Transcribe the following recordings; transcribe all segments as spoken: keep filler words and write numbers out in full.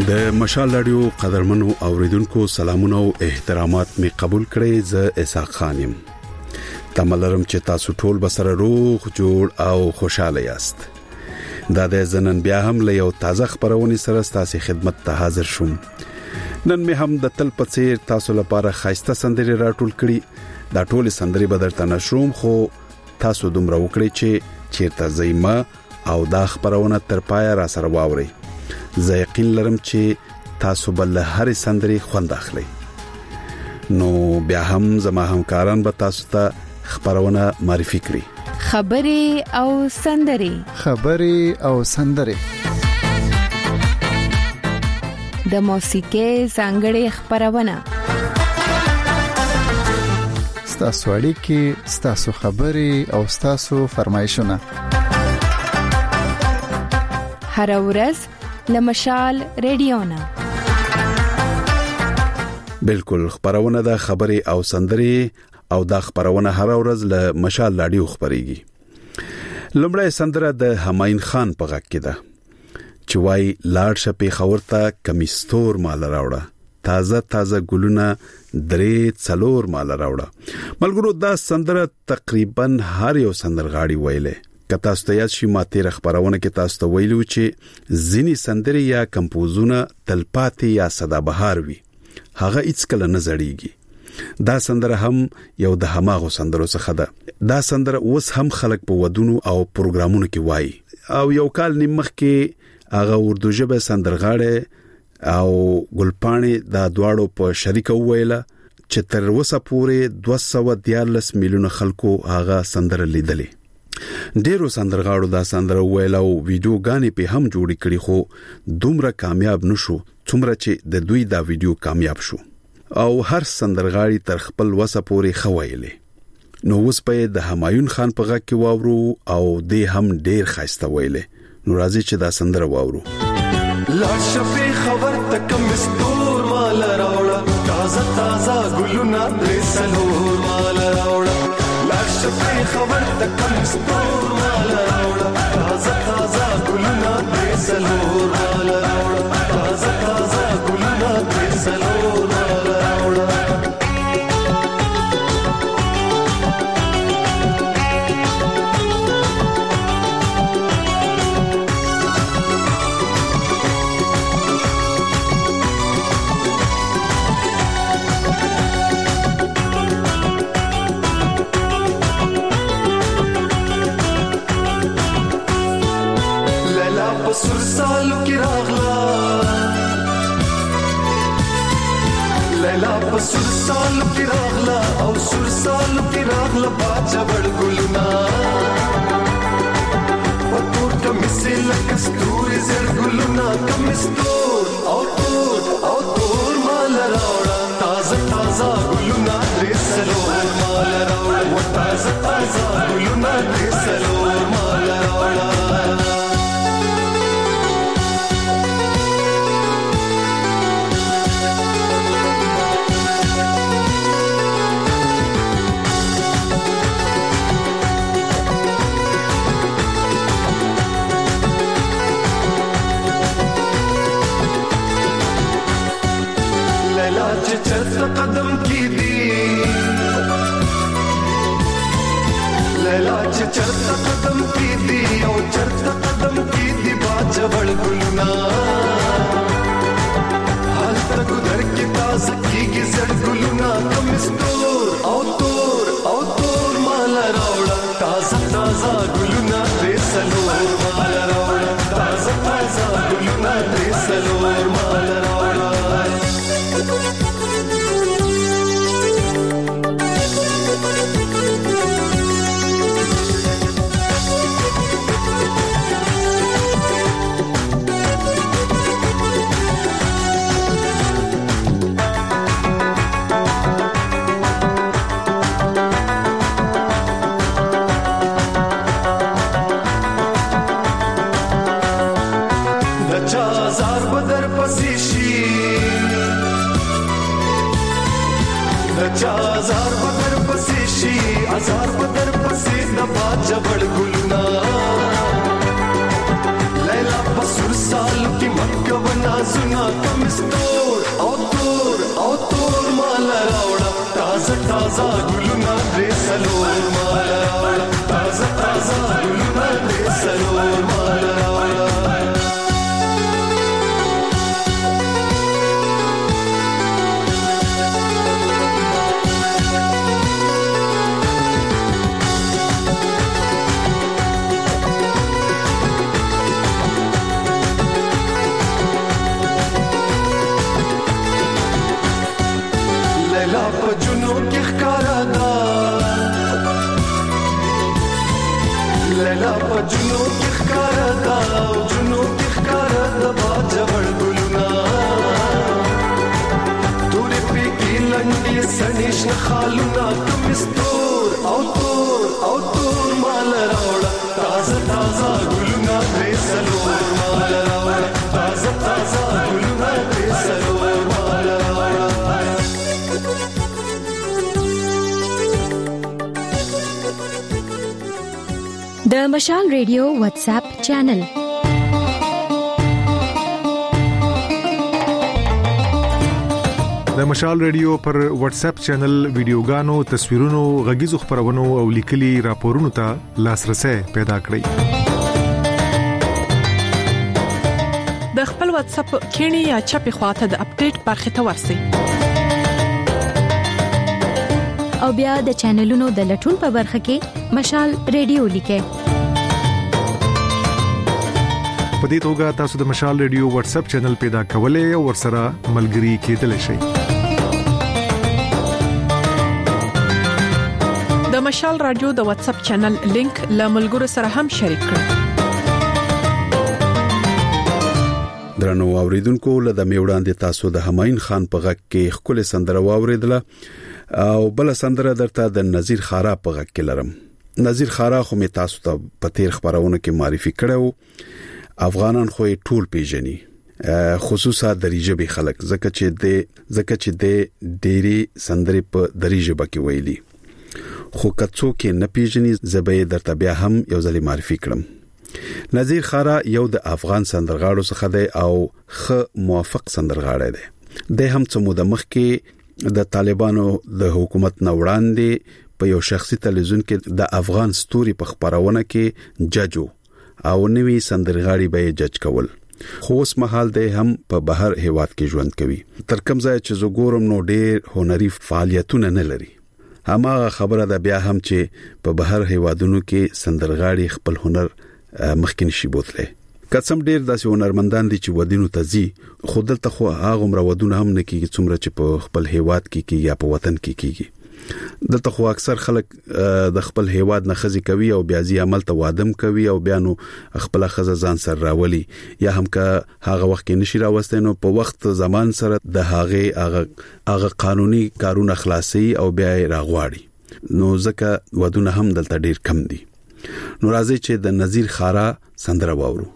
د مشال رادیو قدرمنو اوریدونکو سلامونه او احترامات می قبول کړئ. ز اسحاق خانم تملرم چې تاسو ټول بسره روغ جوړ او خوشاله یاست. دا د زنن بیا هم له یو تازه خبرونه سره تاسو خدمت ته حاضر شوم. نن می هم د تل پڅیر تاسو لپاره خاصه سندري راټول کړي. دا ټول سندري بدرته نشوم خو تاسو دومره وکړئ چې چیرته زېما او دا خبرونه تر پای را سره واوري. زه یقین لرم چې تاسو بل هر سندري خوند اخلي. نو بیا هم زما همکاران به تاسو ته خبرونه معرفي کړي. خبري او سندري خبري او سندري د موسیقي څنګهړي خبرونه ستاسو اړیکې ستاسو خبري او ستاسو فرمایشونه هر ورځ لمشال رادیونا. بالکل خبرونه د خبري او سندري او د خبرونه هر ورځ له مشال رادیو خبريږي. لمړی سندره د هماین خان په غږ کې ده چې وای لاړ شپې خورته کمیستور مال راوړه، تازه تازه ګلونه درې څلور مال راوړه. ملګرو دا سندره تقریبا هر یو سندرغاړي ویلې. که تاسو ته یاد شي ما تیر خبرونه کې تاسو ته ویلو چې ځینی سندري یا کمپوزونه تلپاتې یا سدابهار وي، هغه هیڅ کله نه زړیږي. دا سندره هم یو د هماغو سندرو څخه ده. دا سندره اوس هم خلک په ودونو او پروګرامونو کې وایي. او یو کال نیمخ کې هغه اردو ژبه سندرغاړي او ګلپاڼي دا دواړو په شریکه ویله چې تر اوسه پورې دوه سوه دیارلس میلیونه خلکو هغه سندره لیدلې. ډیرو سندرغاړو دا سندره ویله او ویډیو غانې په هم جوړې کړې خو دومره کامیاب نشو څومره چې د دوی دا ویډیو کامیاب شو او هر سندرغاړي تر خپل وسه پورې خوایلې. نو اوس په د همایون خان په غږ کې واورو او د هم ډیر خاصه ویلې. نو راځي چې دا سندره واورو. لا شپې خبر تک مستور مال راوړه، تازه تازه ګلونه درې څلور مال راوړه. لا شپې خبر تک مستور مال راوړه، تازه تازه ګلونه درې څلور مال راوړه، تازه تازه ګلونه درې څلور مال راوړه. سر سالو کی راغلا لیلا په سر سالو کی راغلا او سر سالو کی راغلا باچا بڑ ګلونا پتور کمیسه لکه ستوري زر ګلونا کمیستور او تور او تور مال راوړه، تازه تازه ګلونا درې څلور مال راوړه، تازه تازه ګلونا درې څلور مال راوړه. قدم کی دی لیلا چې چرته قدم کی دی او چرته قدم کی دی باچا بڑ ګلونا حال تک در کی تاز کیږي زړ ګلونا کمستور او تور او تور مال راوړه، تازه تازه ګلونا درې څلور مال راوړه، تازه تازه ګلونا درې څلور مال راوړه. چازار بدر پسې شي ازار بدر پسې د باچا بڑ ګلونا لیلا پسور سال کی مکه بنا رازونه کمستور او تور او تور مال راوړه تازه تازه ګلونه دې سلور مال راوړه تازه تازه ګلونه دې سلور مال راوړه جنو کې ښکارا دا لیلا په جنو کې ښکارا دا جنو کې ښکارا دا باجوړ ګلونا تورې پېکې لنډې سنیش خالونا کمستور او تور او تور مال راوړه تازه تازه ګلونا دې سلور مال راوړه تازه تازه ګلونا دې سلور مال راوړه د مشال ریډیو واتس اپ چینل د مشال ریډیو پر واتس اپ چینل ویډیوګانو تصویرونو غږیزو خبرونو او لیکلي راپورونو ته لاسرسي پیدا کړئ د خپل واتس اپ کینی یا چپی خواته د اپډیټ برخه ته ورسئ او بیا د چینلونو د لټون په برخه کې مشال ریډیو لیکه په دې توګه تاسو د مشال ریډیو واتس اپ چینل پیدا کولای او ورسره ملګري کېدلی شئ د مشال رادیو د واتس اپ چینل لینک له ملګرو سره هم شریک کړئ درنو اوریدونکو له د میوړاندې تاسو د هماین خان په غږ کې خپل سندره واوریدله او بل سندره درته د نذیر خارا په غږ کې لرم نذیر خارا خو می تاسو ته په تیر خبرونه کې معرفي کړو افغانان خو ټول پیژني خصوصا د ریجبي خلک زکه چې د زکه چې د ډيري سندري په دریجه بکی ویلي خو کڅو کې نه پیژني زبې درته بیا هم یو ځلې معرفي کړم نذیر خارا یو د افغان سندرغاړو څخه دی او خ موافق سندرغاړی دی د هم څه موده مخکې د طالبانو د حکومت نه وړاندې په یو شخصي تلویزیون کې د افغان ستوري په خبرونه کې ججو او نوی سندرغاړي به جج کول خو اوس مهال د هم په بهر هیواد کې ژوند کوي تر کوم ځای چې زګورم نو ډېر هنري فعالیتونه نه لري هماغه خبره ده بیا هم چې په بهر هیوادونو کې سندرغاړي خپل هنر مخکې نشي بوتله قسم ډیر داسې هنرمندان دي چې ودینو ته زی خودلته خو هغه مر ودونه هم نه کیږي څومره چې په خپل هیواد کې کیږي یا په وطن کې کیږي دلته خو اکثر خلک د خپل هیواد نه خزي کوي او بیا زی عمل ته وادم کوي او بیا نو خپل خزه ځان سره راولي یا هم که هغه وخت کې نشي راوستي نو په وخت زمان سره د هغه هغه هغه قانوني کارونه خلاصي او بیا راغواړي نو ځکه ودونه هم دلته ډیر کم دي نو راځي چې د نذیر خارا سندره واورو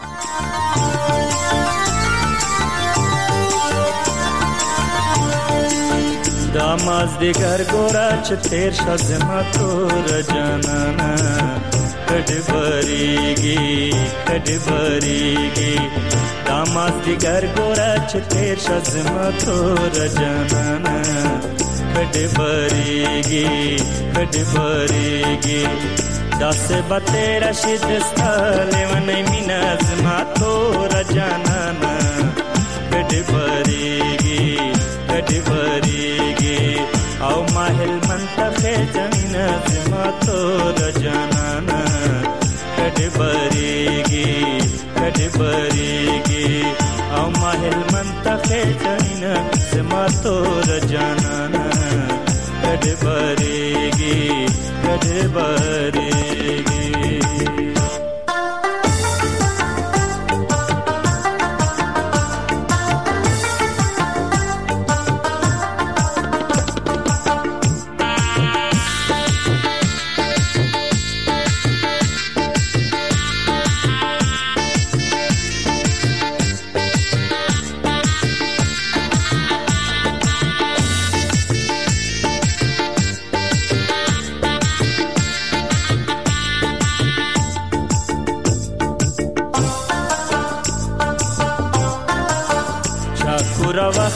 داماز دیگر گورا چه تیر شازما تور جانانا کد بریگی کد بریگی داماز دیگر گورا چه تیر شازما تور جانانا کد بریگی کد بریگی داس بتیرا شدستا لیونی میناز ما تور جانانا کد بریگی کد بریگی او ماهل منتخه زمین زما تور جانانا کد بریگی کد بریگی او ماهل منتخه زمین زما تور جانانا کد بریگی کد بریگی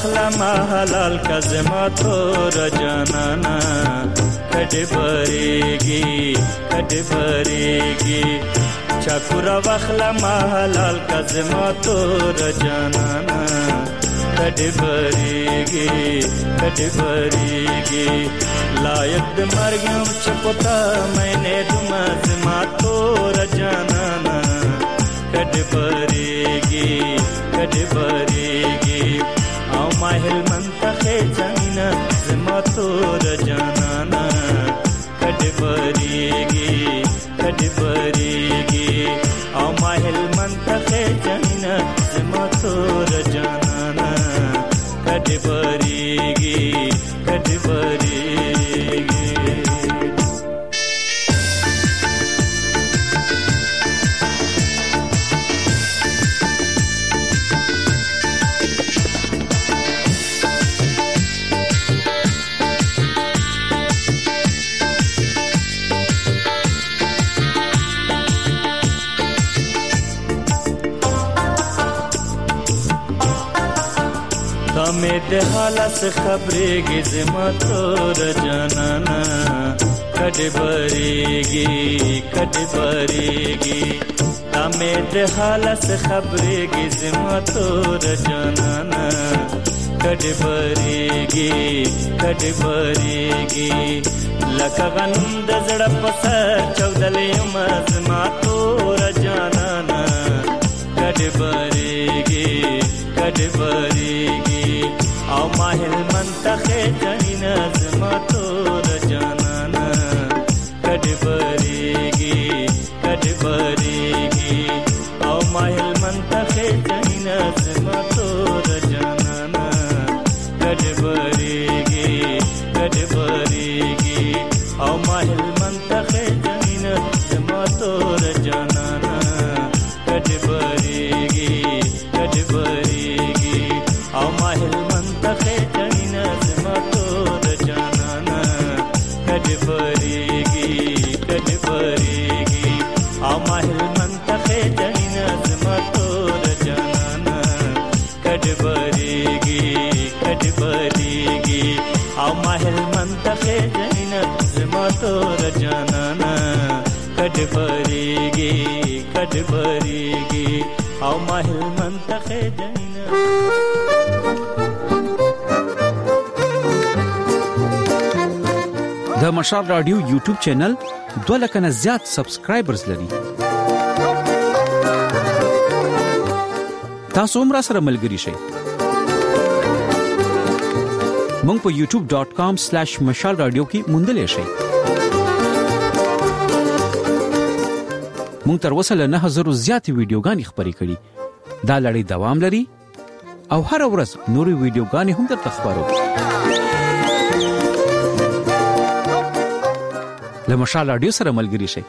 واخلا ما حلال کزما تور جانانا کډ بریږي کډ بریږي چکورا واخلا ما حلال کزما تور جانانا کډ بریږي کډ بریږي لایق د مرګ چپتا مینه دما زما تور جانانا کډ بریږي کډ بریږي او ماهل منتخه جنینا زما تور جانانا کډ بریږي کډ بریږي او ماهل منتخه جنینا زما تور جانانا کډ بریږي کډ بریږي में दे हालत खबरेगी ज़िमा तोर जानाना कड बरेगी कड बरेगी में दे हालत खबरेगी ज़िमा तोर जानाना कड बरेगी कड बरेगी लका गनम दजड़ पसर चौदले ज़िमा तोर जानाना कड बरेगी कड बरेगी او ماهل منتخه جنینا زما تور جانانا کډ بریږي کډ بریږي او ماهل منتخه جنینا زما تور جانانا کډ بریږي کډ بریږي او ماهل منتخه جنینا زما تور جانانا کډ بریږي کډ بریږي او ماهل منتخه جنینا زما تور جانانا کډ بریږي کډ بریږي او ماهل منتخه جنینا زما تور جانانا کډ بریږي کډ بریږي او ماهل منتخه جنینا زما تور جانانا کډ بریږي کډ بریږي او ماهل منتخه جنینا د مشال رادیو یوټیوب چینل دوه لک نه زیات سبسکرایبرز لري. تاسو هم را سره ملګري شئ. مونږ په یوټیوب ډاٹ کام سلیش مشال رادیو کې موندلې شئ. مونږ تر اوسه له نه هزار زیات ویډیوګانې خبرې کړې. دا لړۍ دوام لري او هر ورځ نورې ویډیوګانې هم درته خبرو. له مشال رادیو سره ملګري شئ.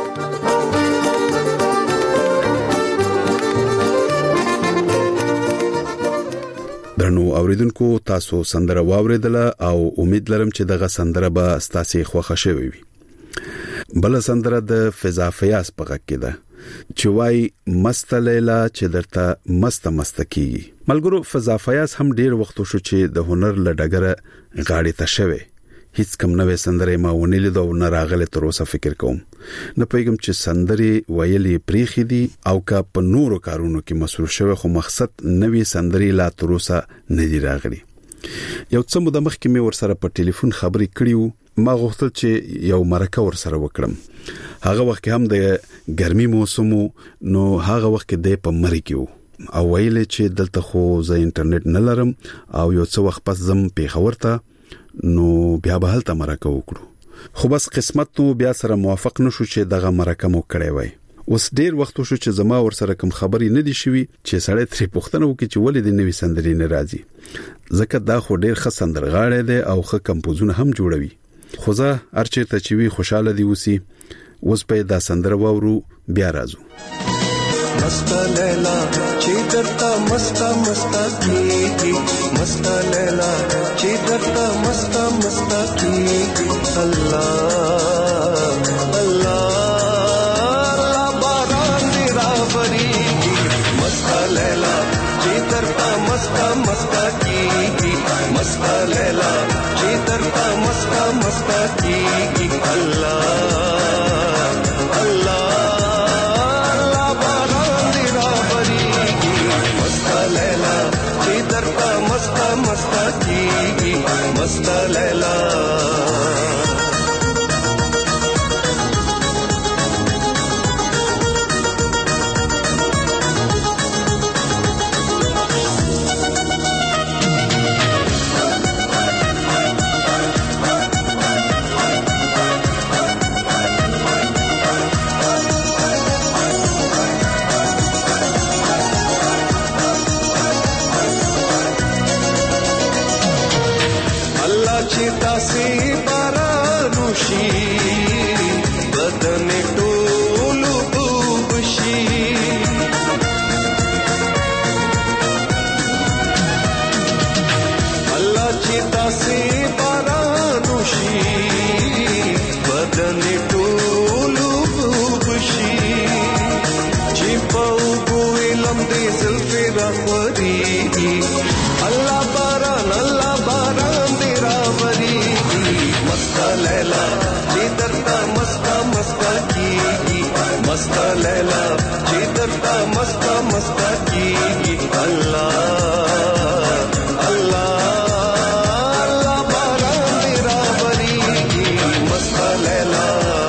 درنو اوریدونکو تاسو سندره واوریدله او امید لرم چې دغه سندره به ستاسو خوښه شوي وي. بل سندره د فضا فیاض په غږ کې ده چې وای مست لیلا چې درته مست مستکی. ملګرو فضا فیاض هم ډیر وخت شو چې د هنر لډګره غاړې ته شوه. هیڅ کم نوې سندره ما ونیل دا نه راغله تر اوسه فکر کوم. نه پېږم چې سندري ویلې پریخي دي او کا په نورو کارونو کې مصروف شوه خو مقصد نوې سندري لا تر اوسه نه دی راغلي. یو څه مده مخکې مې ورسره په ټلیفون خبرې کړیو. ما غوښتل چې یو مرکه ورسره وکړم. هغه وخت هم د ګرمي موسم نو هغه وخت د په مری کې او ویلې چې دلته خو زه انټرنیټ نه لرم او یو څه وخت پس زم پیښور ته نو بیا به هلته مرکه وکړو. خو بس قسمت نو بیا سره موافق نشو چې دغه مرکه مو کړې وای. اوس ډیر وخت شو چې زما ور سره کوم خبري نه دي شوي چې سړی ترې پوښتنه وکړي چې ولې د نوې سندرې نه راځي. ځکه دا خو ډیر ښه سندرغاړی دی او ښه کمپوزونه هم جوړوي. خو زه ارچته چې وی خوشاله دی اوسي. اوس په دا سندره وورو بیا راځو. मस्त लैला चीदरता मस्ता मस्ता की मस्त लैला चीदरता मस्ता मस्ता की अल्लाह अल्लाह बारान रावरी मस्त लैला चीदरता मस्ता मस्ता की کیږي الله الله الله باران دی راوړيږي مست لیلا چې درته مست مست کیږي مست لیلا मस्त लैला चेतरता मस्त मस्त की अल्लाह अल्लाह अल्लाह बारां तेरा बरी की मस्त लैला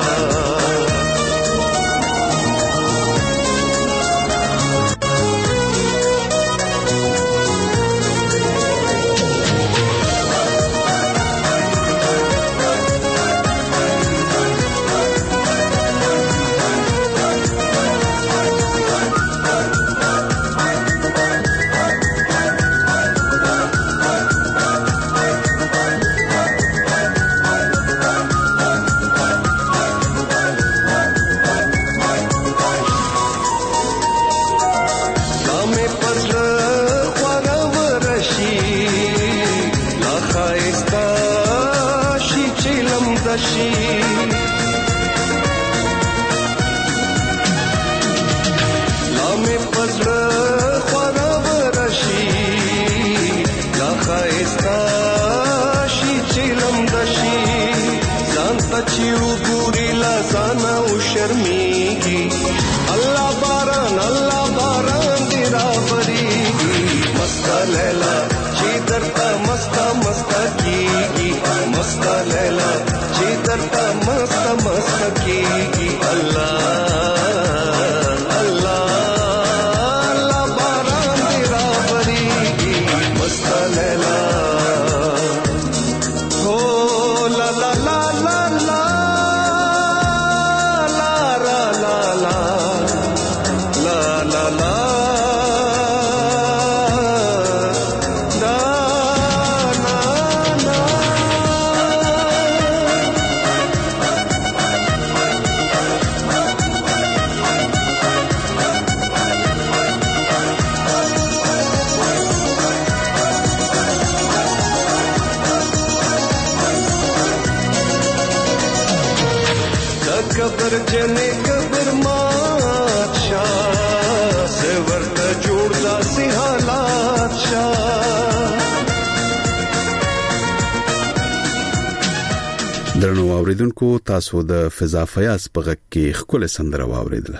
درنو اوریدونکو تاسو د فضا فیاض په غږ کې خپل سندره واوریدله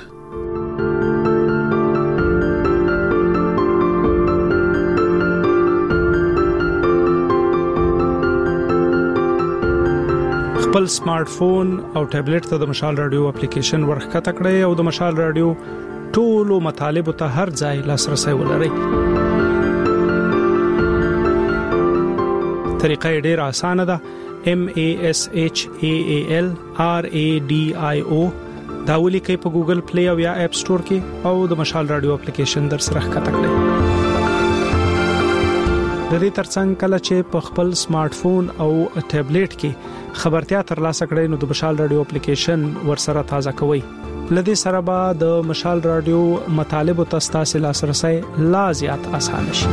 خپل سمارټ فون او ټابلیټ ته د مشال رادیو اپلیکیشن ورخته کړئ او د مشال رادیو ټولو مطالب ته هر ځای لاسرسي ولرئ. طریقه ډیره اسانه ده. M A S H A A L R A D I O دا ولیکئ په ګوګل پلی او یا اپ سٹور کې او د مشال رادیو اپلیکیشن در سره ښکته کړئ. د دې ترڅنګ کله چې په خپل سمارټ فون او ټابلیټ کې خبرتیا ترلاسه کړئ نو د مشال رادیو اپلیکیشن ورسره تازه کوئ. لدې سره به د مشال رادیو مطالب او تاسو لاسرسي لا زیات اسانه شي.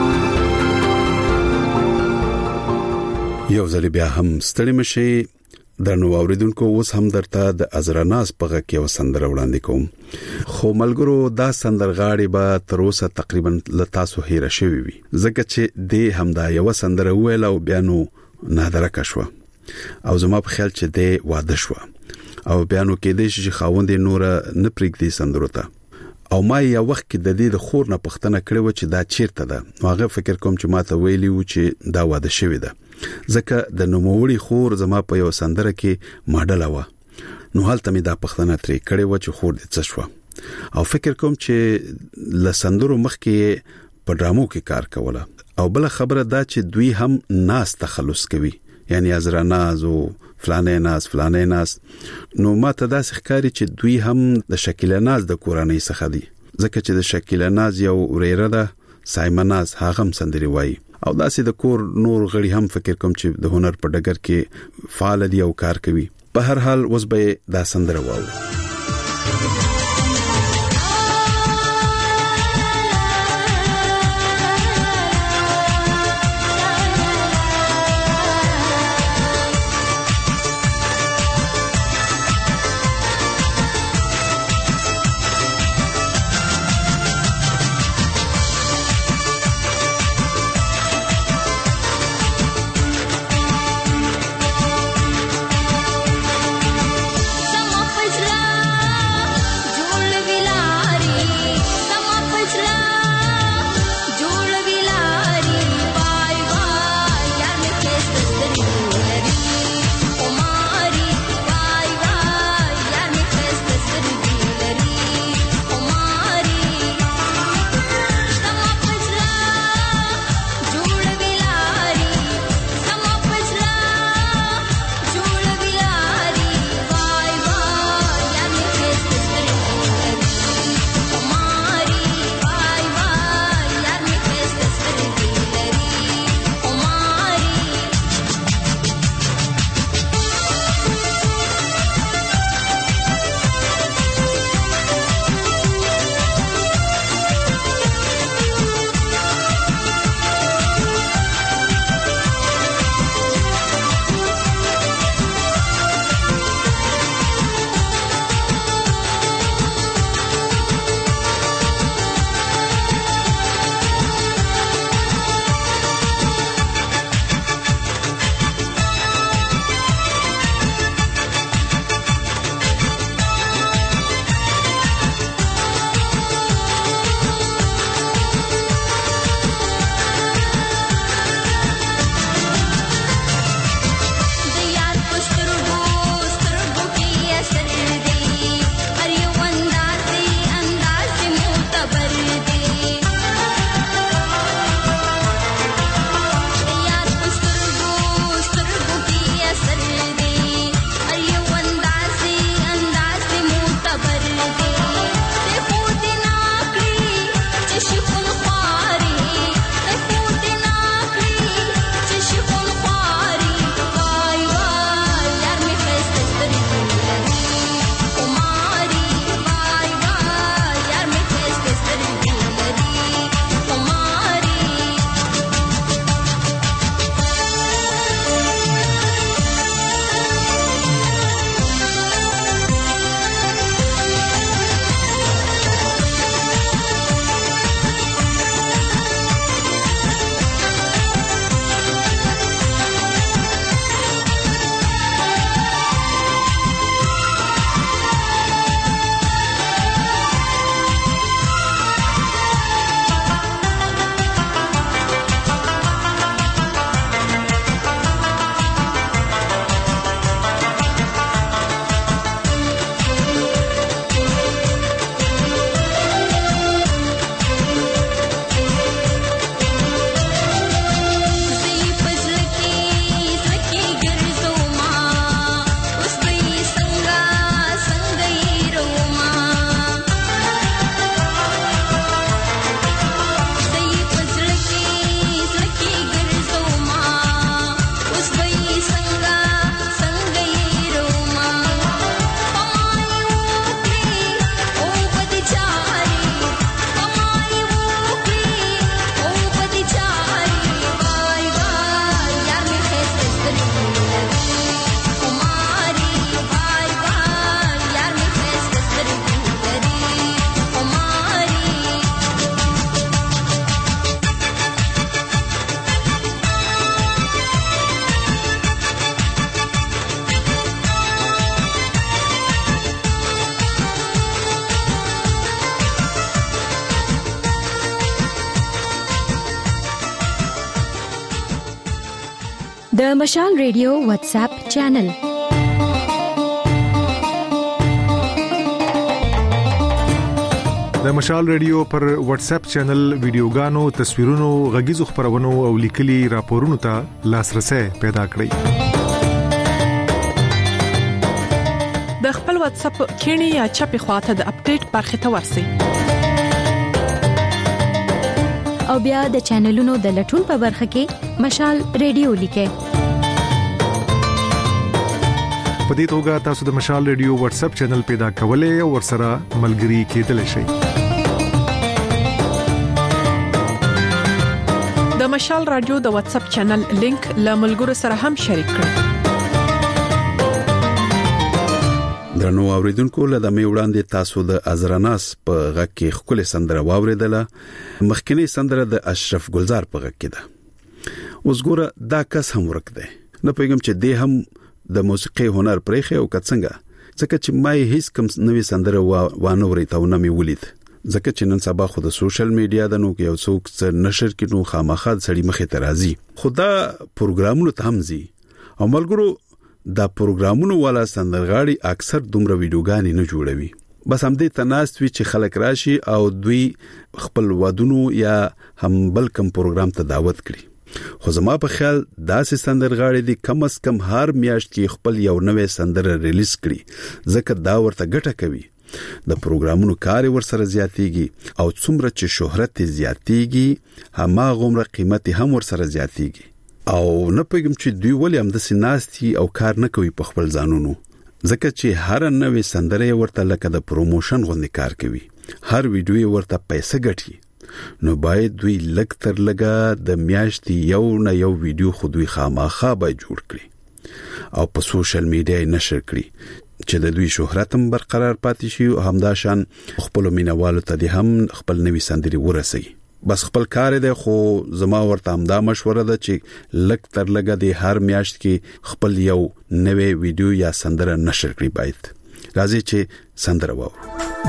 یو ځل بیا هم ستړي مشي درنو اوریدونکو اوس هم درته د ازرناز په غږ کې وسندره وړاندې کوم خو ملګرو دا سندرغاړي به تر اوسه تقریبا ل تاسو هیر شوی وي ځکه چې د همدا یو سندره ویل او بیا نو نادره کښوا او زما په خیال چې د واده شو او بیا نو کې د شي خاوند نور نه پرېږدي سندرو ته او ما یو وخت کې د دې د خور نه پښتنه کړې و چې دا چیرته ده نو هغه فکر کوم چې ماته ویلی و چې دا واده شوی ده ځکه د نوموړي خور زما په یو سندره کې ماډل و نو حالت می دا پښتنه ترې کړې و چې خور دې څه شو او فکر کوم چې لسندرو مخ کې په ډرامو کې کار کوله او بل خبره دا چې دوی هم ناس تخلص کوي یعنی ازرناز او فلانه ناس فلانه ناس نو ماته دا ښکاری چې دوی هم د شکیله ناز د کورانۍ څخه دي ځکه چې د شکیله ناز یو ریره ده سایمناز هغه هم سندري وایي او داسې د کور نور غړي هم فکر کوم چې د هنر په ډګر کې فعال دي او کار کوي په هر حال اوس به دا سندره واو Some of us love د مشال ریډیو واتس اپ چینل د مشال ریډیو پر واتس اپ چینل ویډیوګانو تصویرونو غږیزو خبرونو او لیکلي راپورونو ته لاسرسي پیدا کړئ د خپل واتس اپ کینی یا چپی خواته د اپډیټ برخه ته ورسی او بیا د چینلونو د لټون په برخه کې مشال ریډیو لیکه په دې توګه تاسو د مشال ریډیو واتس اپ چینل پیدا کولای او ورسره ملګري کېدلی شئ د مشال رادیو د واتس اپ چینل لینک له ملګرو سره هم شریک کړئ درنو اوریدونکو له دمه وړاندې تاسو د ازراناس په غږ کې خپل سندره واوریدله مخکنی سندره د اشرف ګلزار په غږ کې ده اوس ګوره دا کس هم ورک دی نه پیغام چې دی هم د موسیقي هنر پرېخه او کڅنګه ځکه چې مې هیڅ کوم نوې سندره وانه ورته نه مې ولید ځکه چې نن سبا خو د سوشل میډیا د نو کې یو څوک نشر کینو خامخا سړی مخه ترازی خدا پروګرامونو ته هم زی او ملګرو دا پروګرامونو والا سندرغاړي اکثر دومره ویډیوګانې نه جوړوي بس هم دې تناستوي چې خلک راشي او دوی خپل ودونو یا هم بل کم پروګرام ته دعوت کړي خو زما په خیال داسې سندرغاړي دي کم از کم هر میاشت کې خپل یو نوې سندره ریلیز کړي ځکه دا ورته ګټه کوي د پروګرامونو کار ورسره زیاتېږي او څومره چې شهرت زیاتېږي هماغومره قیمت هم ورسره زیاتېږي او نه پېږم چې دوی ولې هم د سیناستي او کار نه کوي په خپل ځانونو ځکه چې هر نوې سندره ورته لکه د پروموشن غوندې کار کوي هر ویډیو ورته پیسې ګټي نو باید دوی لږ تر لږه د میاشتې یو نه یو ویډیو خو دوی خامخا به جوړ کړي او په سوشل میډیا نشر کړي چې د دوی شهرت هم برقرار پاتې شي او همداشان خپل مینوالو ته دي هم خپل نوې سندري ورسي بس خپل کار دی خو زما ورته هم دا مشوره ده چې لږ تر لږه د هر میاشت کې خپل یو نوې ویډیو یا سندره نشر کړي باید راځي چې سندره وو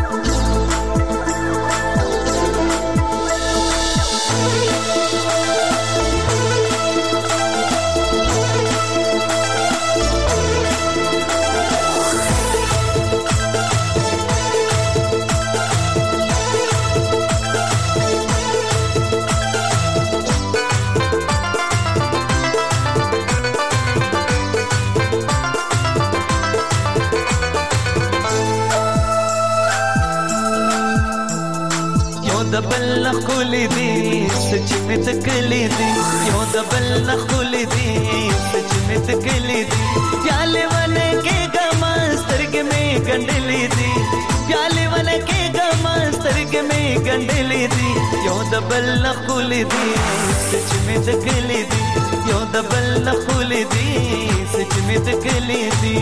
دبل خولي دي سچ مت کلی دي یو دبل خولي دي سچ مت کلی دي پیاله ونه کې ګمستر کې مې ګندلې دي پیاله ونه کې ګمستر کې مې ګندلې دي یو دبل خولي دي سچ مت کلی دي یو دبل خولي دي سچ مت کلی دي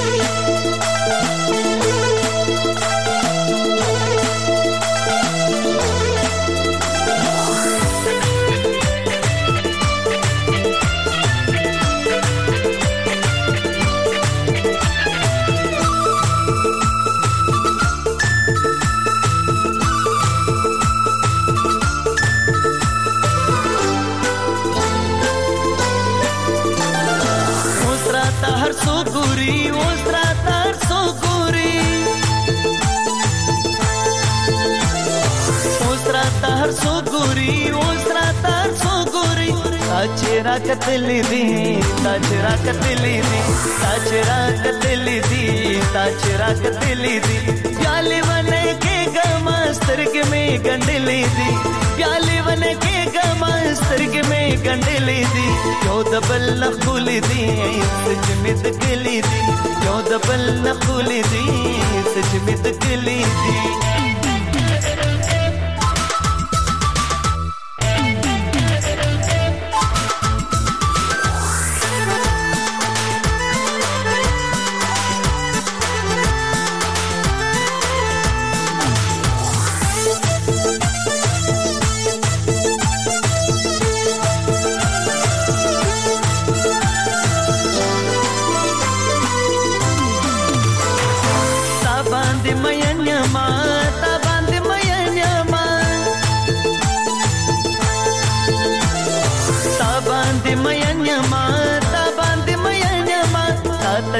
ताचरा कतली दी ताचरा कतली दी ताचरा कतली दी ताचरा कतली दी प्याले बने के गमस्तर के में गंडली दी प्याले बने के गमस्तर के में गंडली दी यो दबल नखुली दी सच में तकली दी यो दबल नखुली दी सच में तकली दी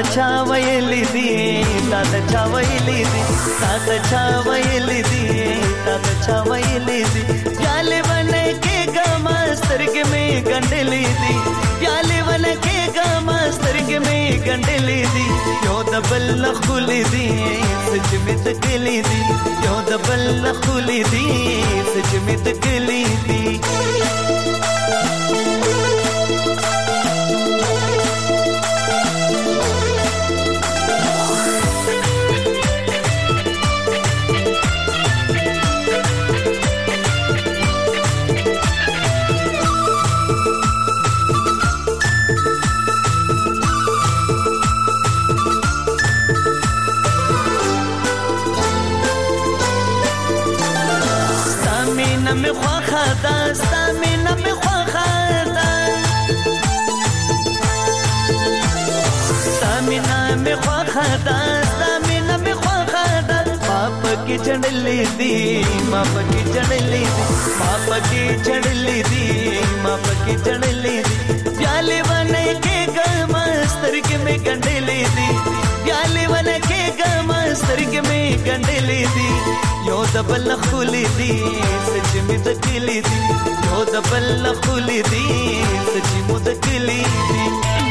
د چا ویلې دي تا د چا ویلې دي تا د چا ویلې دي تا د چا ویلې دي پیاله ونه کې ګم سترګې مې ګنډلې دي پیاله ونه کې ګم سترګې مې ګنډلې دي یو د بل خولې دي سچ مې تکلې دي یو د بل خولې دي سچ مې تکلې دي me khwaha da stamina me khwaha da stamina me khwaha da stamina me khwaha da paap ki chadli di maap ki chadli di paap ki chadli di maap ki chadli di pyale wane ke gamastar ke me gandli di pyale wane ke gamastar ke me gandli di یو د بل خولې دي سچ مې د کلی دي یو د بل خولې دي سچ مې د کلی دي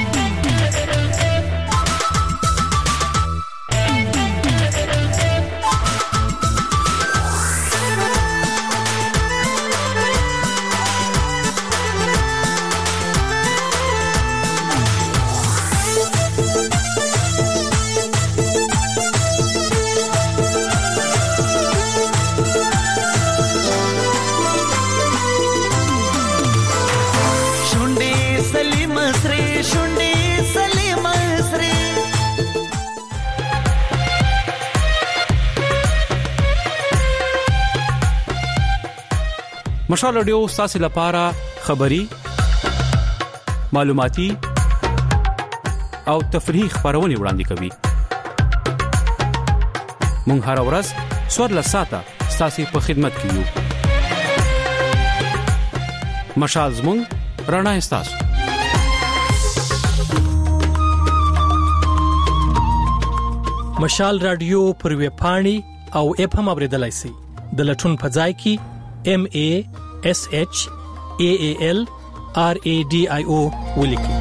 مشال رادیو تاسو لپاره خبری معلوماتي او تفریحي خبرونه وړاندې کوي مونږ هر ورځ څوار لساته تاسو په خدمت کې یو مشال زموږ رڼا تاسو مشال رادیو پر وی پاڼي او اپ هم اوریدلای شئ د لټون په ځای کې M A S H A A L R A D I O ولیکئ.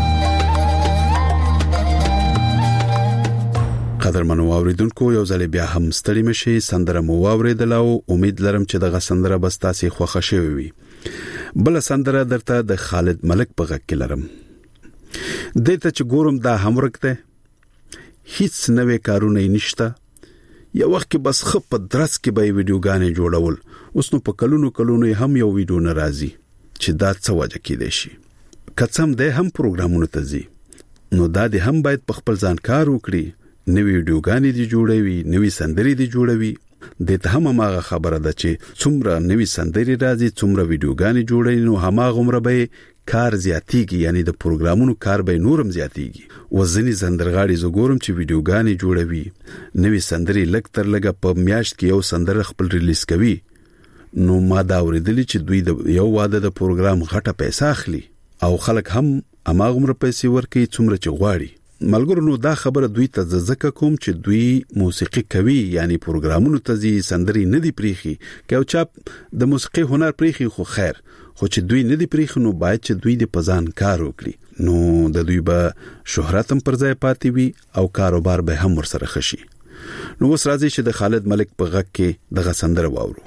قدرمنو اوریدونکو یو ځل بیا هم ستړي مشي سندره مو اوریدلو امید لرم چې دغه سندره بس تاسو خوښه شوي وي. بل سندره درته د خالد ملک په غږ کې لرم. دته چې ګورم دا هم ورکته هیڅ نوې کارونه نشته. یو وخت کې بس خپ درس کې به ویډیوګانې جوړول اوس نو په کلونو کلونو هم یو ویډیو ناراضي چې دا څه وجه کې دی شي کڅم ده هم پروګرامونه ته ځي نو دا دې هم باید په خپل ځان کار وکړي نوې ویډیوګانې دي جوړوي نوې سندري دي جوړوي دته هم هغه خبره ده چې څومره نوې سندري راځي څومره ویډیوګانې جوړوي نو هغه عمر به کار زیاتیږي یعنی د پروګرامونو کار به نورم زیاتیږي وزنی سندرغاړي زګورم چې ویډیوګانې جوړوي نوې سندري لګ تر لګه په میاشت کې یو سندر خپل ریلیز کوي نو ما دا اوریدلی چې دوی د یو واده د پروګرام غټه پیسې اخلي او خلک هم اماغمره پیسې ورکي څومره چې غواړي ملګرو نو دا خبره دوی ته ځکه کوم چې دوی موسیقي کوي یعنی پروګرامونو ته ځي سندري نه دی پریخي که چا د موسیقي هنر پریخي خو خیر خو چې دوی نه دی پریخي نو باید چې دوی د پزان کار وکړي نو د دوی به شهرت هم پر ځای پاتې وي او کاروبار به هم ورسره خشي نو وس راځي چې د خالد ملک په غږ کې دغه سندره واورو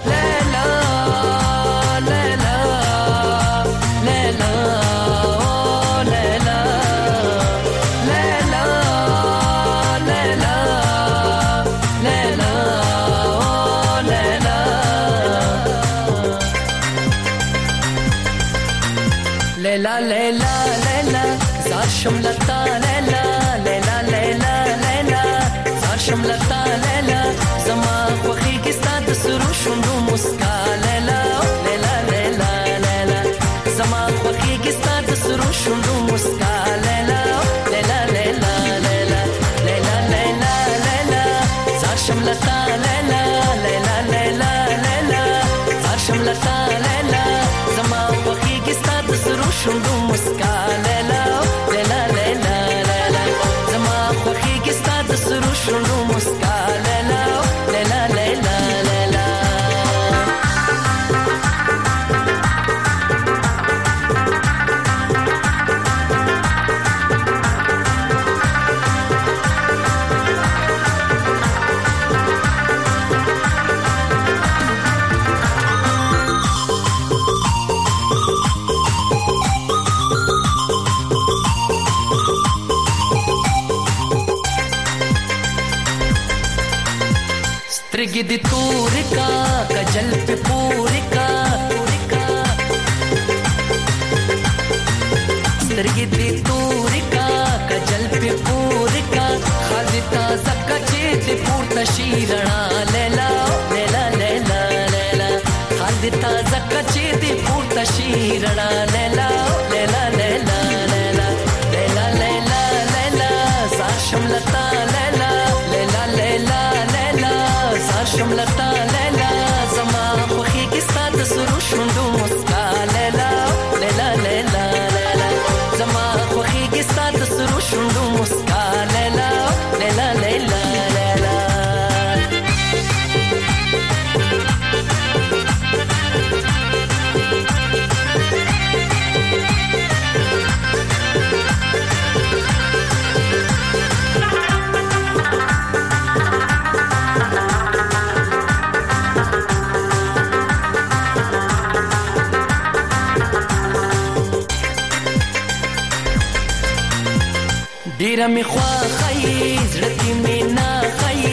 Lela lela lela zarsham lata lela lela lela lela zarsham lata lela zama khohi ki stad suru shundu muska lela lela lela lela zama khohi ki stad suru shundu muska lela lela lela lela lela lela lela zarsham lata lela lela lela lela zarsham lata lela zama khohi ki stad suru shundu muska lela lela lela lela zama سترګې دې تور کا کجل په پور کا سترګې دې تور کا کجل په پور کا خالي تازه کچې دې پورته شیرنا لیلا لیلا لیلا لیلا خالي تازه کچې دې پورته شیرنا لیلا لیلا لیلا لیلا لیلا لیلا لیلا زار شملتا لیلا لیلا لیلا لیلا زار شملتا لیلا زما خوخي کې ستاسو سرو شوندو مسکا لیلا لیلا لیلا لیلا زما خوخي کې ستاسو سرو شوندو مسکا لیلا لیلا لیلا لیلا ډیره می خوا خی زړه کې می نه خی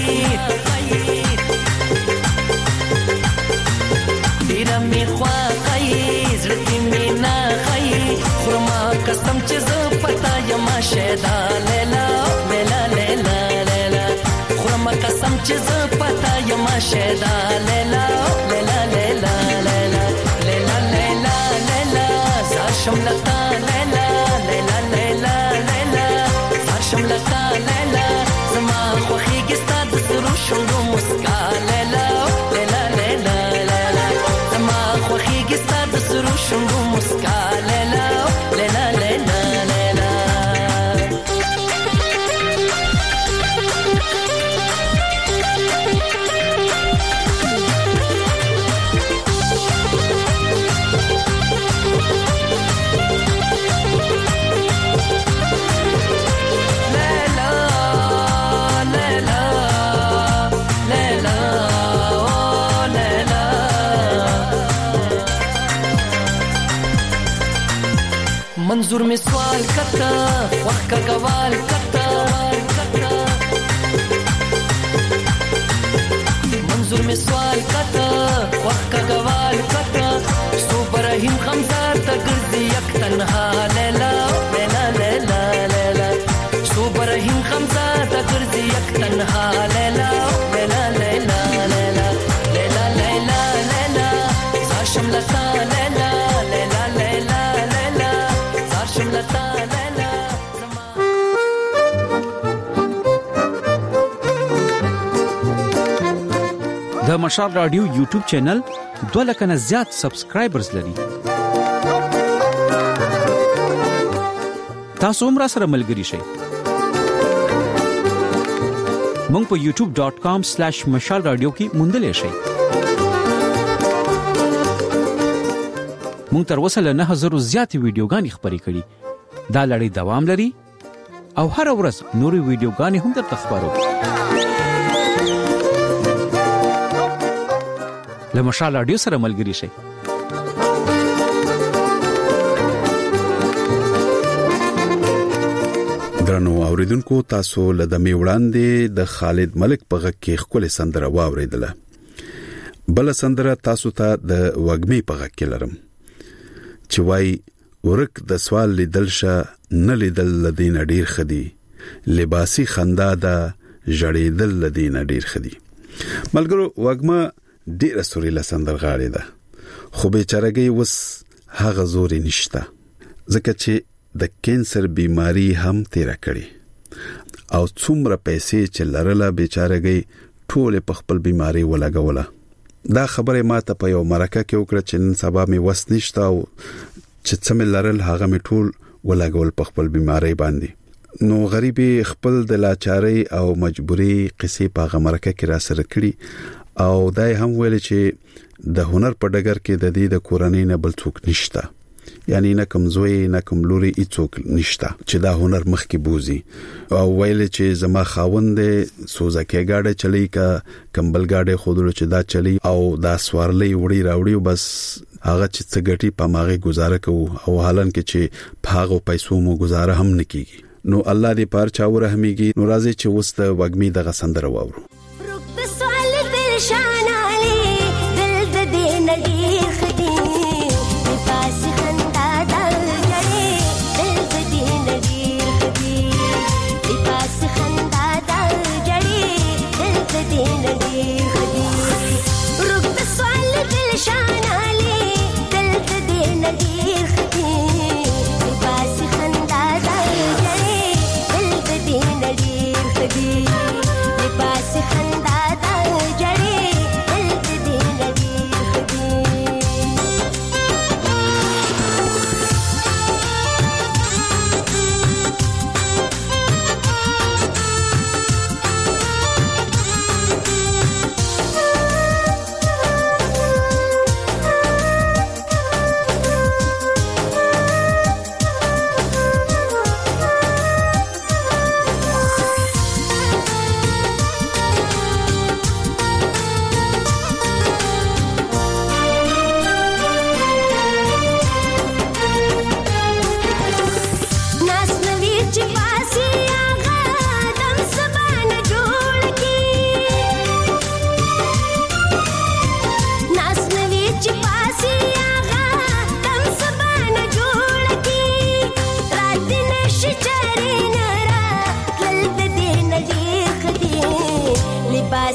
ډیره می خوا خی زړه کې می نه خی خرما قسم چې زه پتا یم شهدا لیلا لیلا لیلا لیلا خرما قسم چې زه پتا یم شهدا لیلا لیلا لیلا لیلا لیلا لیلا لیلا زار شملتا لیلا لیلا لیلا شملتا لیلا زما خوخي کې ستاسو سرو شوندو مسکا لیلا لیلا لیلا لیلا زما خوخي کې ستاسو سرو شوندو مسکا لیلا لیلا لیلا لیلا منظور میں سوال کتا وقت کا گوال کتا منظور میں سوال کتا وقت کا گوال کتا صوب رحیم خمزار تا گرزی یک تنہا لیلا لیلا لیلا لیلا صوب رحیم خمزار تا گرزی یک تنہا لیلا لیلا لیلا لیلا لیلا لیلا لیلا زار شملتا لیلا لیلا لیلا لیلا شملتا لیلا د مشال رادیو یوټیوب چینل دوه لک نه زیات سبسکرایبرز لري. تاسو هم را سره ملګري شئ. مونږ په یوټیوب ډاٹ کام سلیش مشال رادیو کې موندلې شئ. مونږ تر اوسه له نه هزار زیات ویډیوګانې خپرې کړې. دا لړۍ دوام لري او هر ورځ نوري ویډیوګانې هم درته خبرو. له مشال رادیو سره ملګري شئ. درنو اوریدونکو تاسو له دمه وړاندې د خالد ملک په غږ کې خپل سندره واوریدله. بل سندره تاسو ته د وګمې په غږ کې لرم چې وای ورک د سوال لیدل شه نه لیدل لدین ډیر خدي لباسي خندا دا جړېدل لدین ډیر خدي. ملګرو وګما ډیر سوري سندرغاړي ده خو بیچارهګي وس هغه زور نشته ځکه چې د کینسر بیماری هم تیر کړي او څومره پیسې چې لرله بیچارهګي ټول په خپل بیماری ولګوله. دا خبره ماته په یو مرکه کې وکړه چې نن سبا مې وس نشته او چې څمل لرل هغه مې ټول ولګول په خپل بیماری باندې. نو غریبي خپل د لاچاري او مجبوري قصې په غمرکه کې را سره کړی او دای هم ویل چې د هنر په ډګر کې د دې د کورنۍ نه بل څوک نشته، یعنی نه کمزوی نه کملوري هیڅوک نشته چې دا هنر مخ کې بوزي. او ویل چې زما خاوند سوزکه گاډه چلی کا کمبل گاډه خودلو چې دا چلی او دا سوارلې وړي راوړي بس هغه چې څګټي په ماغه گزاره کوو او حالان کې چې پاغو پیسو مو گزاره هم نکېږي. نو الله دې پار چا ورحمېږي. نو راځي چې وست وګمي دغه سندره واورو.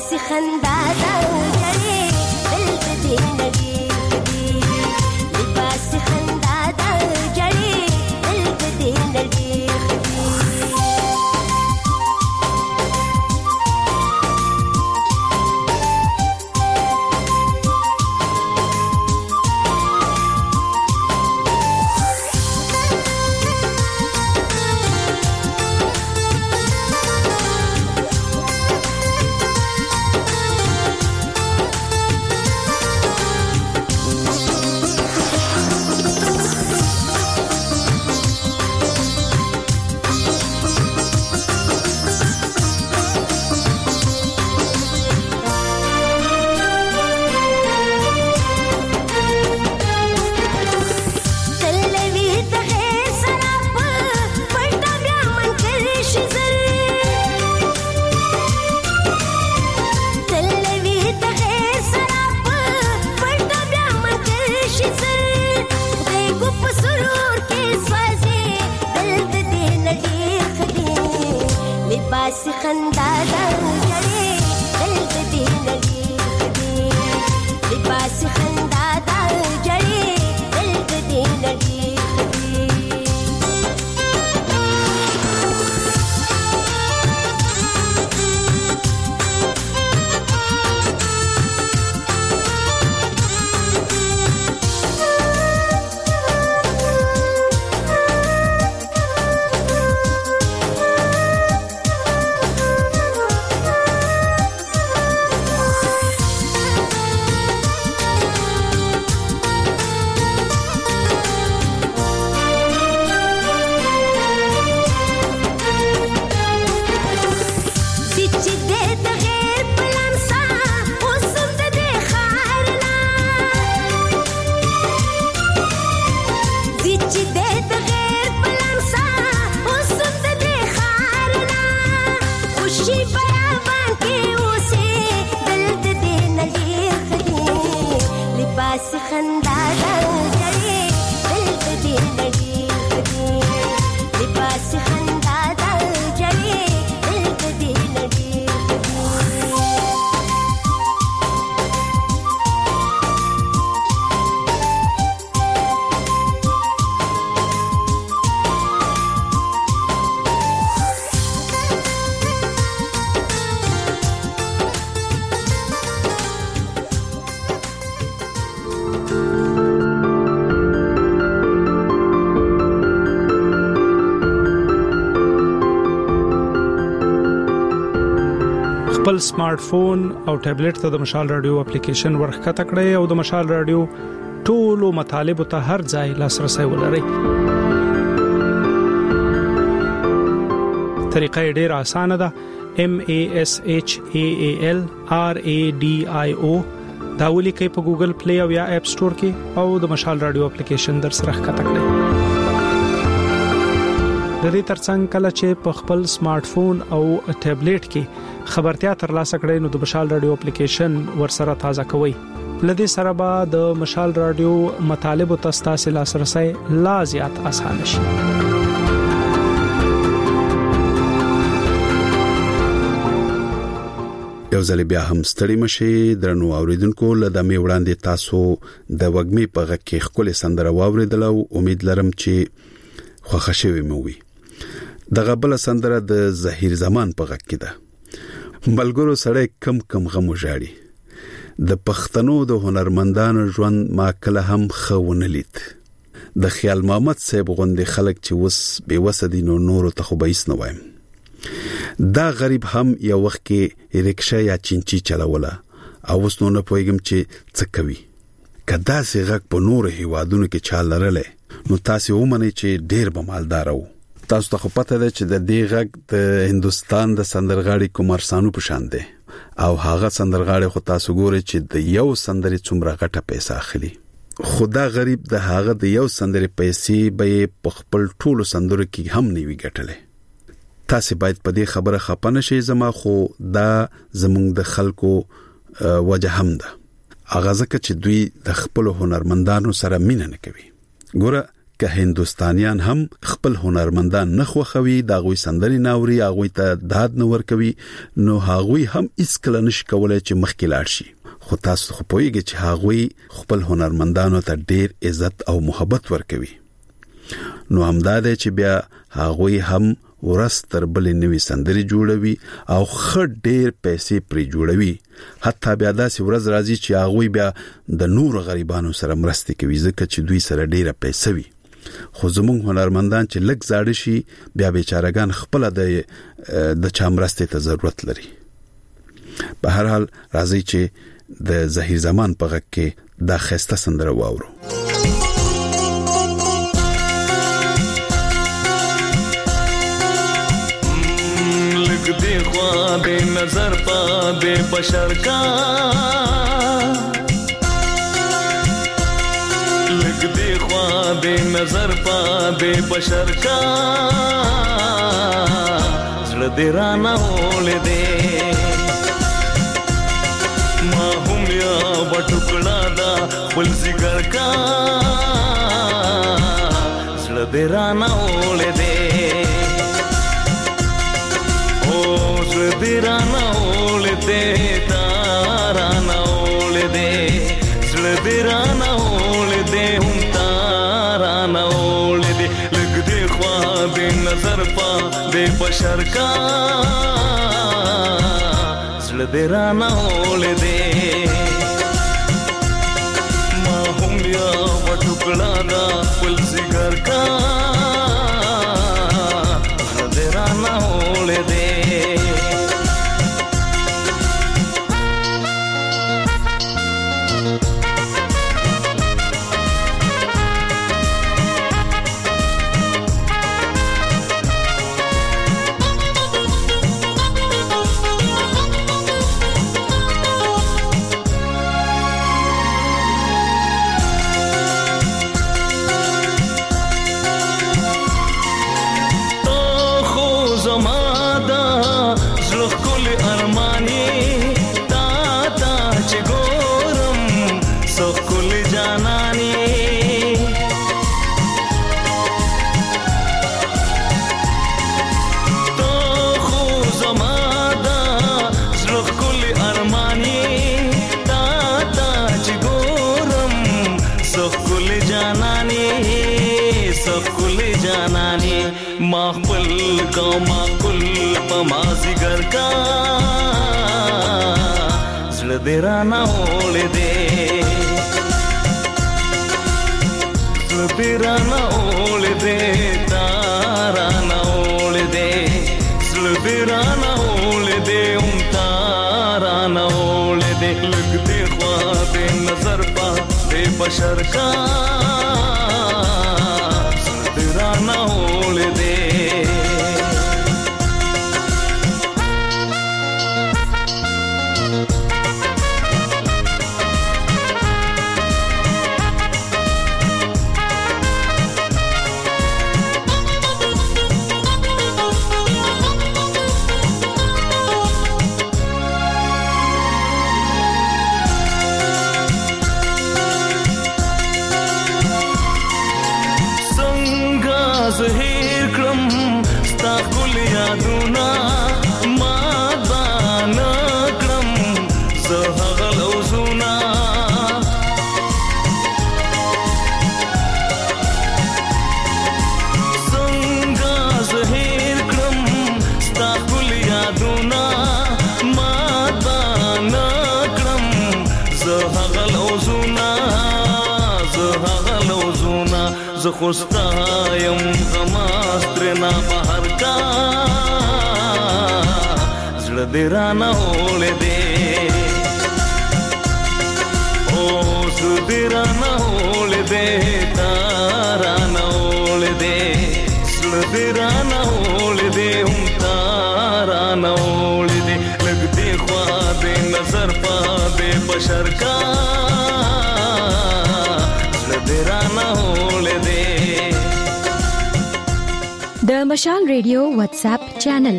لباس خندا دا جړې دل دې نړۍ دې لباس خندا دا جړې دل دې نړۍ خپل سمارټ فون او ټابلیټ ته د مشال رادیو اپلیکیشن ورخکته کړئ او د مشال رادیو ټولو مطالبه ته هر ځای لاسرسي ولرئ. طریقه ډیره اسانه ده. M A S H A A L R A D I O دا ولیکئ په ګوګل پلی او یا اپ سٹور کې او د مشال رادیو اپلیکیشن در سره ښکته کړئ. د دې ترڅنګ کله چې په خپل سمارټ فون او ټابلیټ کې خبرتیا ترلاسه کړئ نو د مشال رادیو اپلیکیشن ورسره تازه کوئ. لدې سره به د مشال رادیو مطالبه تاسو لاسرسي لا زیات آسان شي. یو ځل بیا هم ستړي مشي درنو اوریدونکو لدا می وړاندې تاسو د وګمې په غږ کې خپل سندره واوریدل او امید لرم چې خوښ شوي مو وي. دغه بل سندره د ظهیر زمان په غږ کې ده. ملګرو سره کم کم غم وژاړي. د پښتنو د هنرمندانو ژوند ما کله هم خونه لید. د خیال محمد صاحب غوندې خلک چې وس به وسدي نو نور ته خو بیس نه وایم. دا غریب هم یو وخت کې ریکشا یا چینچی چلوله او اوس نو نه پوهیږم چې څه کوي. کدا سي غږ په نور هیوادونو کې چال لرله نو تاسو ومنئ چې ډیر به مالدار وو. تاسو ته خو پته ده چې د دې غږ د هندستان د سندرغاړي کومار سانو په شان دی او هغه سندرغاړي خو تاسو ګورئ چې د یو سندري څومره غټه پیسې اخلي. خدا غریب د هغه د یو سندري پیسې به په خپل ټولو سندرو کې هم نیوي ګټلې. تاسو باید په دې خبره خپنه شئ. زما خو دا زمونږ د خلکو وجه هم ده. هغه ځکه چې دوی د خپل هنرمندانو سره مینه نه کوي. ګوره که هندستانیان هم خپل هنرمندان نه خوخوي دا غوي سندري ناوري هغه ته داد نه ورکوي نو هغه هم هیڅ کله نش کولای چې مخکې لاړ شي خو تاسو خو پوهیږئ چې هغه خپل هنرمندانو ته ډیر عزت او محبت ورکوي نو همداده چې بیا هغه هم ورستر بلې نوې سندري جوړوي او خ ډیر پیسې پرې جوړوي حتی بیا داسې ورځ راځي چې هغه بیا د نور غریبانو سره مرسته کوي ځکه چې دوی سره ډیره پیسې وي خو زموږ هنرمندان چې لږ زاړه شي بیا بیچارهګان خپل د د چا مرسته ته ضرورت لري په هر حال راځي چې د ظهیر زمان په غږ کې دا خسته سندره واورو دے خواب نظر پا دے بشر کا لگ دے خواب نظر پا دے بشر کا زړه دې رانه ولې دے ما هم یا وټکړه دا بل زګر کا زړه دې رانه ولې دے Sledira ole de tara na ole de Sledira na ole de hum tara na ole de lag de khwab nazar pa de bashar ka Sledira na ole de ma hum ya vatukla da pul sigar ka Sledira na ole de माखुल का माखुल पमाजिगर का ज़लदेरा ना ओले दे ज़लदेरा ना ओले दे तारा ना ओले दे ज़लदेरा ना ओले दे उम तारा ना ओले दे लगते ख्वाब नजर पा दे बशर का ज़लदेरा ना ओले दे ظهیر کړم ستا ګل یادونه ما دان کړم زه هغه لوزونه څنګه ظهیر کړم ستا ګل یادونه ما دان کړم زه هغه لوزونه زه هغه لوزونه زه خوستا یم غماسترنا بهر کا زړه دې رانه ولې دې او زړه دې رانه ولې دې تارا نه ولې دې زړه دې رانه ولې دې هم تارا نه ولې دې لګ دې خوا دې نظر پا دې بشر کا زړه دې رانه ولې دې د مشال ریډیو واتس اپ چینل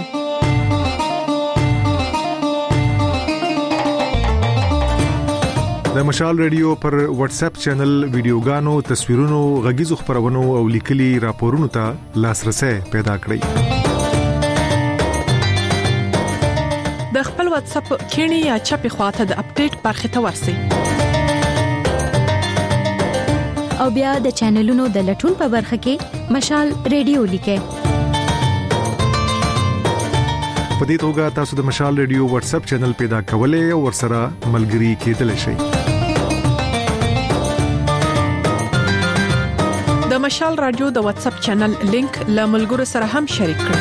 د مشال ریډیو پر واتس اپ چینل ویډیوګانو تصویرونو غږیزو خبرونو او لیکلي راپورونو ته لاسرسي پیدا کړئ د خپل واتس اپ کینی یا چپی خواته د اپډیټ برخه ته ورسی او بیا د چینلونو د لټون په برخه کې مشال ریډیو لیکه په دې توګه تاسو د مشال ریډیو واتس اپ چینل پیدا کولای او ورسره ملګري کېدلی شئ د مشال رادیو د واتس اپ چینل لینک له ملګرو سره هم شریک کړئ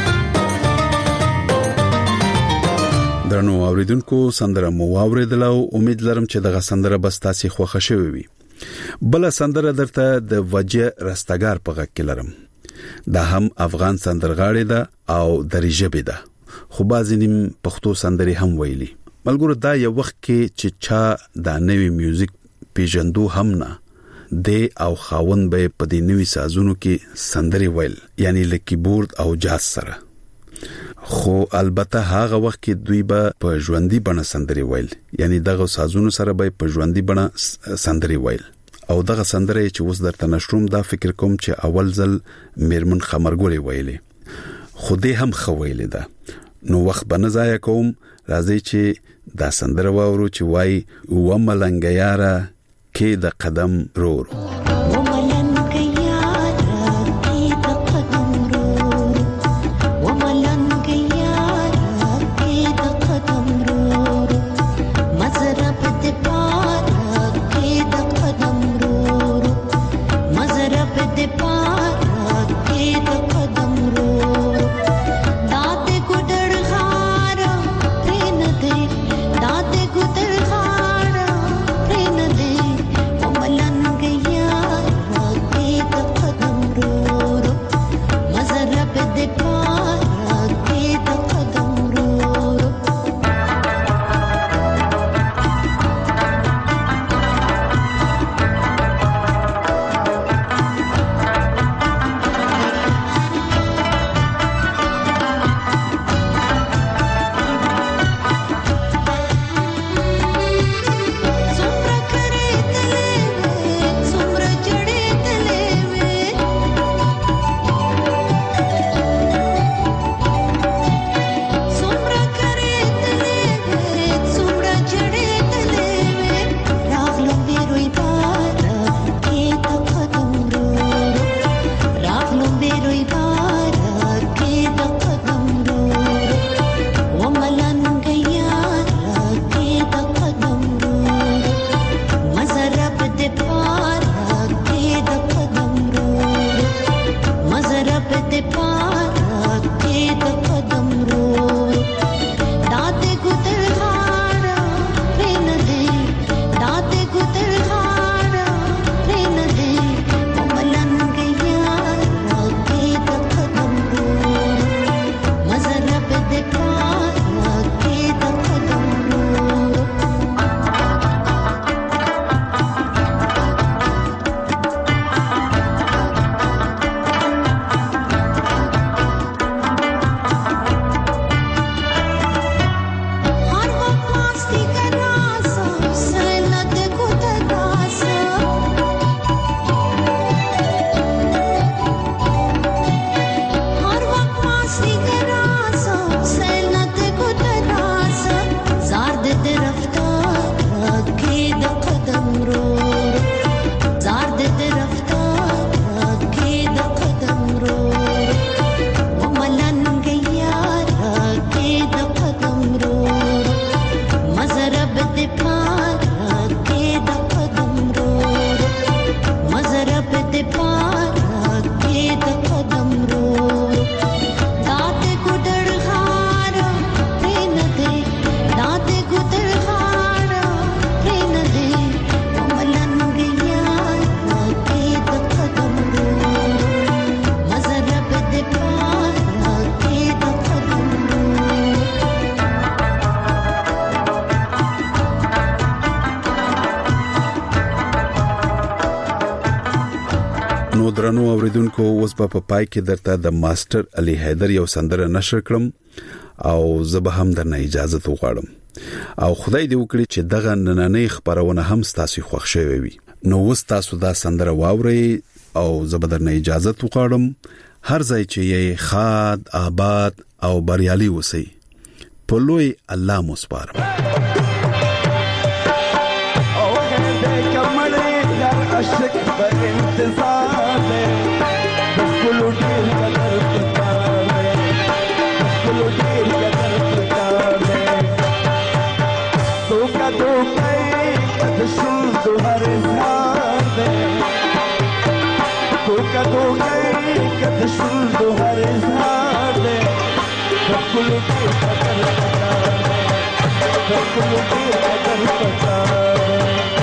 درنو اوریدونکو سندره مو اوریدل او امید لرم چې دغه سندره بس تاسو خوښ شوي وي بل سندره درته د وجه رستګار په غږ کې لرم دا هم افغان سندرغاړي ده او دري ژبه ده خو بعضی نیم پښتو سندري هم ویلي ملګرو دا یو وخت کې چې چا دا نوی میوزیک پیژندو هم نه د او خاون به په دې نوی سازونو کې سندري ویل یعنی ل کیبورډ او جاز سره خو البته هغه وخت کې دوی به په ژوندۍ بڼه سندري ویل یعنی دغه سازونو سره به په ژوندۍ بڼه سندري ویل او دغه سندره چې اوس درته نشروم دا فکر کوم چې اول ځل میرمن خمرګولې ویلې خو دې هم خویلې ده نو وخت به نه ضایع کوم راځي چې دا سندره واورو چې وای و ملنګ یاره کې د قدم رور نو درنو اوریدونکو اوس په پای کې درته د ماستر علي حیدر یو سندره نشر کړم او زه به هم درنه اجازه وغواړم او خدای دې وکړي چې دغه نننۍ خبرونه هم ستاسو خوښ شوي وي. نو وس تاسو دا سندره واورئ او زبردر نه اجازه وکړم هر ځای چې یې خاد آباد او بریالي وسی په لوی الله مو سپارم. او دې کمړې یار عاشق په انتظار دې بخلو دې قدر پکار دې بخلو دې قدر پکار دې تو کا تو کای کد شون تو هر اظهار دې تو کا تو کای کد شون تو هر اظهار دې بخلو دې قدر پکار دې بخلو دې قدر پکار دې.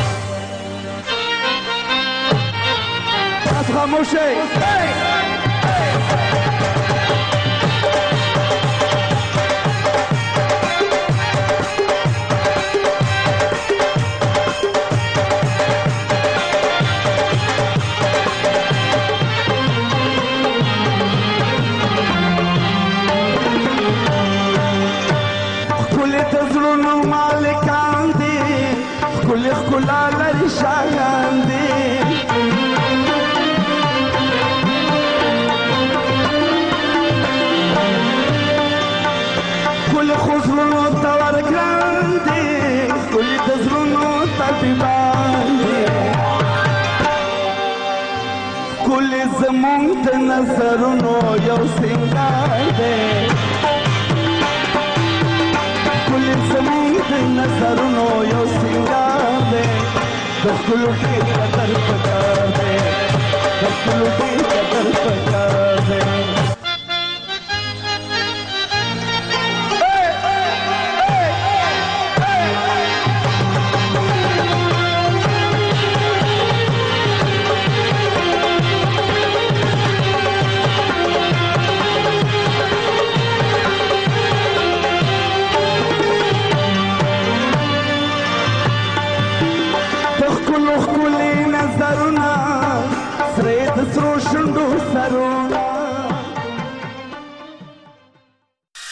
خاموشی کل تزرونو مالکان دی کل خلا لري شاهان دی خزرونو تور گراندی کلی دزرونو طبیباندی کلی زمون د نظرونو یو سنگار دی کلی زمون د نظرونو یو سنگار دی دخلو ډیر قدر پکار دی دخلو ډیر قدر پکار دی